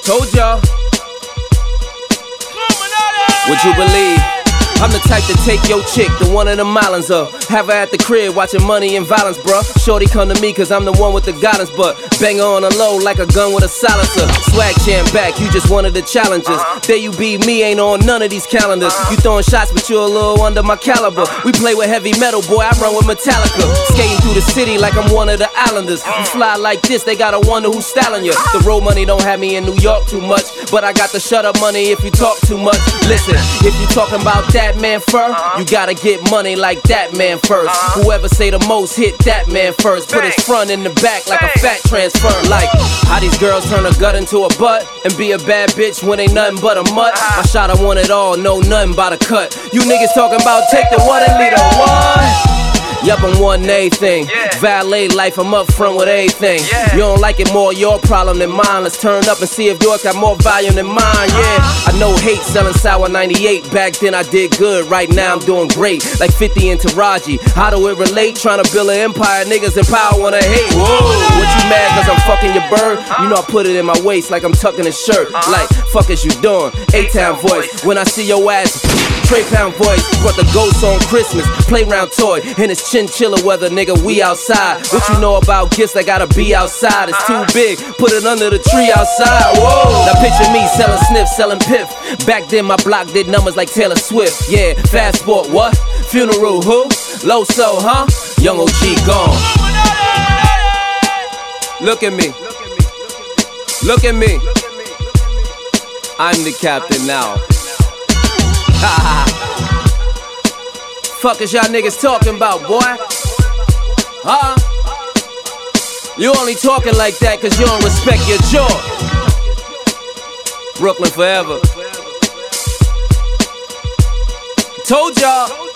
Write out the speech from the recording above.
Told y'all. Would you believe? I'm the type to take your chick, the one in the islands up. Have her at the crib watching Money and Violence, bruh. Shorty come to me cause I'm the one with the guidance, but bang her on the low like a gun with a silencer. Swag champ back, you just one of the challengers. There you be, me ain't on none of these calendars. You throwing shots but you a little under my caliber. We play with heavy metal, boy, I run with Metallica. Skating through the city like I'm one of the islanders. You fly like this, they gotta wonder who's styling you. The road money don't have me in New York too much, but I got the shut up money if you talk too much. Listen, if you talking about that man fur, you gotta get money like that man first. Whoever say the most hit that man first. Put his front in the back like a fat transfer. Like how these girls turn a gut into a butt and be a bad bitch when ain't nothing but a mutt. I shot I want it all, know nothing about a cut. You niggas talking about take the one and lead the one. Yup, I'm wanting everything. Valet life, I'm up front with everything. You don't like it more, your problem than mine. Let's turn up and see if yours got more volume than mine, I know hate selling Sour 98. Back then I did good, right now I'm doing great. Like 50 and Taraji. How do it relate? Trying to build an empire, niggas in power wanna hate. Whoa, what you mad cause I'm fucking your bird? You know I put it in my waist like I'm tucking his shirt. Like, fuck is you doing? A-Town voice. When I see your ass, Trey Pound voice. Brought the ghost on Christmas, playground toy. And it's chinchilla weather, nigga, we outside. What you know about gifts, I gotta be outside. It's too big, put it under the tree outside. Whoa, now picture me selling sniff, selling piff. Back then my block did numbers like Taylor Swift. Yeah, fast sport, what? Funeral, who? Low soul, huh? Young OG gone. Look at me. Look at me. I'm the captain now. Fuck is y'all niggas talking about, boy? Huh? You only talking like that cause you don't respect your jaw. Brooklyn forever. Told y'all.